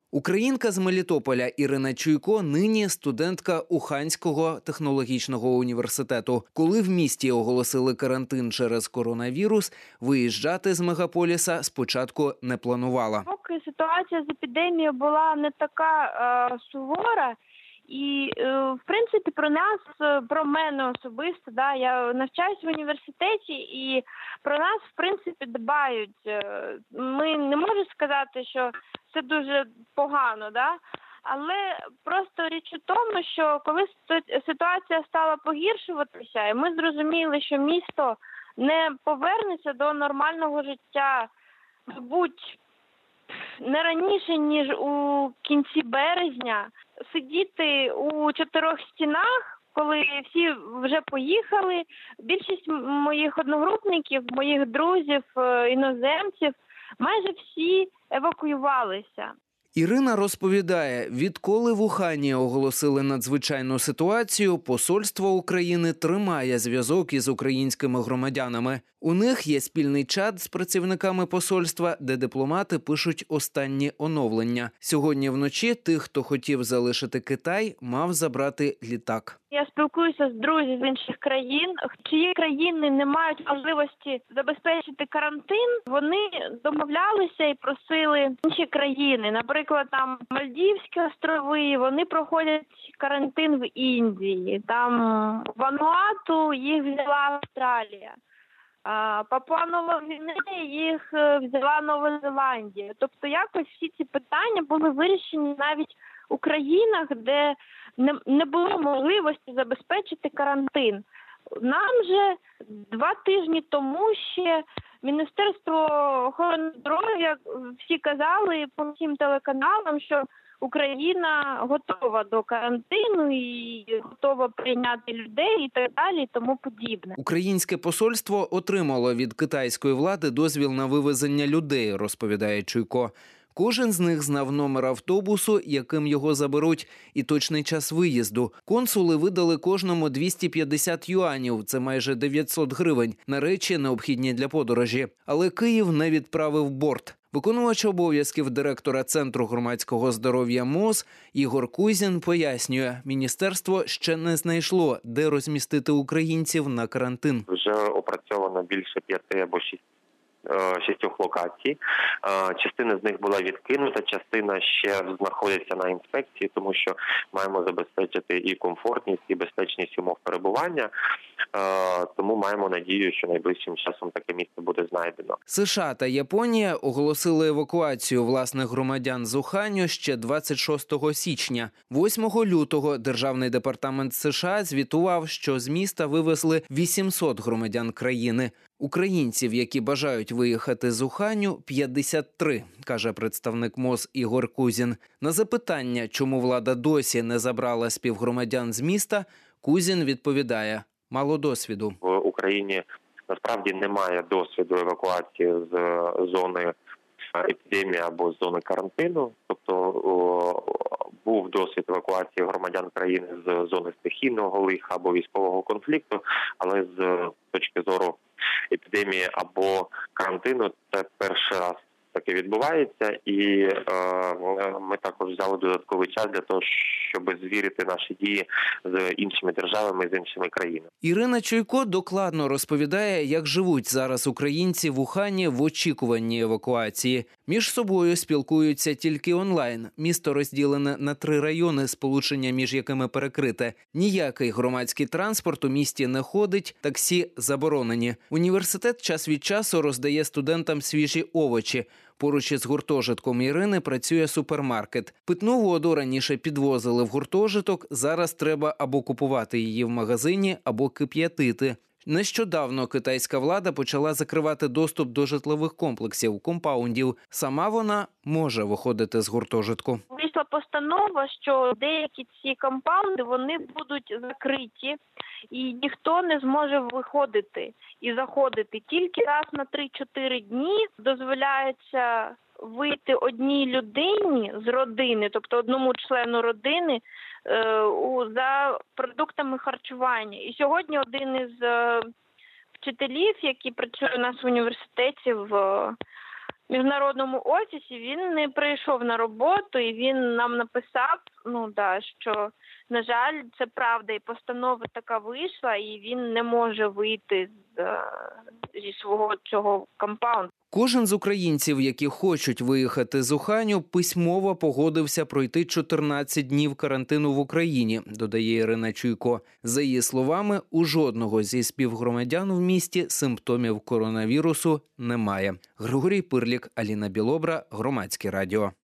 Українка з Мелітополя Ірина Чуйко нині студентка Уханського технологічного університету. Коли в місті оголосили карантин через коронавірус, виїжджати з мегаполіса спочатку не планувала. Поки ситуація з епідемією була не така сувора, і, в принципі, про нас, про мене особисто, я навчаюсь в університеті, і про нас, в принципі, дбають. Ми не можемо сказати, що це дуже погано, але просто річ у тому, що коли ситуація стала погіршуватися, і ми зрозуміли, що місто не повернеться до нормального життя, мабуть, не раніше, ніж у кінці березня, сидіти у 4 стінах, коли всі вже поїхали. Більшість моїх одногрупників, моїх друзів, іноземців, майже всі евакуювалися. Ірина розповідає, відколи в Ухані оголосили надзвичайну ситуацію, посольство України тримає зв'язок із українськими громадянами. У них є спільний чат з працівниками посольства, де дипломати пишуть останні оновлення. Сьогодні вночі тих, хто хотів залишити Китай, мав забрати літак. Я спілкуюся з друзями з інших країн. Чиї країни не мають можливості забезпечити карантин, вони домовлялися і просили інші країни. Наприклад, там Мальдівські острови, вони проходять карантин в Індії. Там Вануату їх взяла Австралія. Папуа-Нова Гвінея їх взяла Нова Зеландія. Тобто якось всі ці питання були вирішені навіть у країнах, де не було можливості забезпечити карантин. Нам же 2 тижні тому ще Міністерство охорони здоров'я всі казали по всім телеканалам, що Україна готова до карантину і готова прийняти людей і так далі, і тому подібне. Українське посольство отримало від китайської влади дозвіл на вивезення людей, розповідає Чуйко. Кожен з них знав номер автобусу, яким його заберуть, і точний час виїзду. Консули видали кожному 250 юанів, це майже 900 гривень, на речі, необхідні для подорожі. Але Київ не відправив борт. Виконувач обов'язків директора Центру громадського здоров'я МОЗ Ігор Кузін пояснює, міністерство ще не знайшло, де розмістити українців на карантин. Вже опрацьовано більше 5 або 6 локацій. Частина з них була відкинута, частина ще знаходиться на інспекції, тому що маємо забезпечити і комфортність, і безпечність умов перебування. Тому маємо надію, що найближчим часом таке місце буде знайдено. США та Японія оголосили евакуацію власних громадян з Уханю ще 26 січня. 8 лютого Державний департамент США звітував, що з міста вивезли 800 громадян країни. Українців, які бажають виїхати з Уханю, 53, каже представник МОЗ Ігор Кузін. На запитання, чому влада досі не забрала співгромадян з міста, Кузін відповідає – мало досвіду. В Україні насправді немає досвіду евакуації з зони епідемії або з зони карантину. Тобто був досвід евакуації громадян країни з зони стихійного лиха або військового конфлікту, але з точки зору епідемії або карантину це перший раз таке відбувається, і ми також взяли додатковий час для того, щоб звірити наші дії з іншими державами, з іншими країнами. Ірина Чуйко докладно розповідає, як живуть зараз українці в Ухані в очікуванні евакуації. Між собою спілкуються тільки онлайн. Місто розділене на 3 райони, сполучення між якими перекрите. Ніякий громадський транспорт у місті не ходить, таксі заборонені. Університет час від часу роздає студентам свіжі овочі. Поруч із гуртожитком Ірини працює супермаркет. Питну воду раніше підвозили в гуртожиток, зараз треба або купувати її в магазині, або кип'ятити. Нещодавно китайська влада почала закривати доступ до житлових комплексів, компаундів. Сама вона може виходити з гуртожитку. Вийшла постанова, що деякі ці компаунди, вони будуть закриті, і ніхто не зможе виходити і заходити. Тільки раз на 3-4 дні дозволяється вийти одній людині з родини, тобто одному члену родини, за продуктами харчування. І сьогодні один із вчителів, який працює у нас в університеті в міжнародному офісі, він не прийшов на роботу, і він нам написав, що, на жаль, це правда, і постанова така вийшла, і він не може вийти зі свого цього компаунду. Кожен з українців, які хочуть виїхати з Уханю, письмово погодився пройти 14 днів карантину в Україні, додає Ірина Чуйко. За її словами, у жодного зі співгромадян в місті симптомів коронавірусу немає. Григорій Пирлік, Аліна Білобра, Громадське радіо.